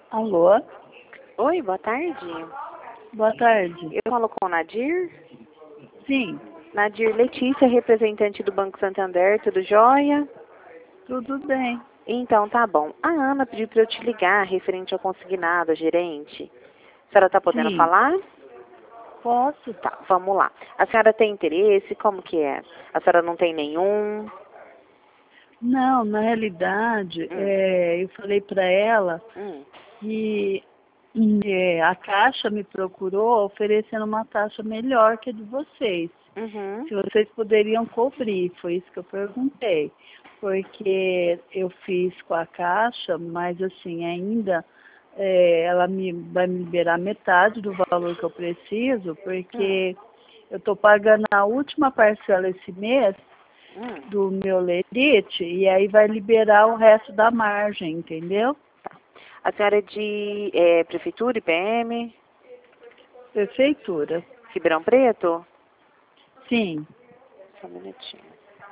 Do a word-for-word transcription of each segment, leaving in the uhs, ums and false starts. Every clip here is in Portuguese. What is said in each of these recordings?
Alô? Oi, boa tarde. Boa tarde. Eu falo com o Nadir. Sim, Nadir Letícia, representante do Banco Santander, tudo jóia? tudo bem. Então, tá bom. A Ana pediu para eu te ligar referente ao consignado, gerente. A senhora tá podendo Sim, falar? posso? Tá, vamos lá. A senhora tem interesse? Como que é? A senhora não tem nenhum? Não, na realidade, Hum, é, eu falei para ela hum, que hum, é, a Caixa me procurou oferecendo uma taxa melhor que a de vocês. uhum. Se vocês poderiam cobrir, foi isso que eu perguntei. Porque eu fiz com a Caixa, mas assim, ainda é, ela me, vai me liberar metade do valor que eu preciso, Hum, porque eu estou pagando a última parcela esse mês hum. do meu lerite e aí vai liberar o resto da margem, entendeu? A senhora é de é, Prefeitura, I P M, Prefeitura. Ribeirão Preto? Sim. Só um minutinho.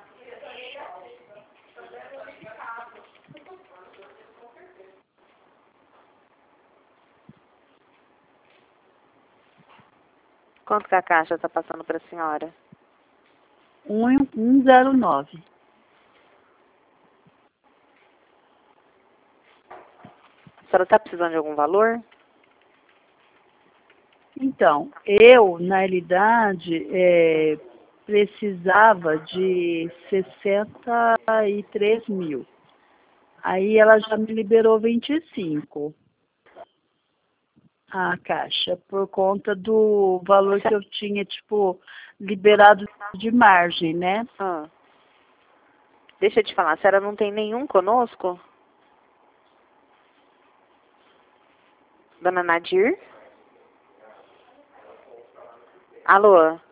Quanto que a Caixa está passando para a senhora? um um zero nove. A senhora está precisando de algum valor? Então, eu, na realidade, é, precisava de sessenta e três mil. Aí ela já me liberou vinte e cinco, a Caixa, por conta do valor que eu tinha, tipo, liberado de margem, né? Ah, deixa eu te falar, a senhora não tem nenhum conosco? Dona Nadir? Alô?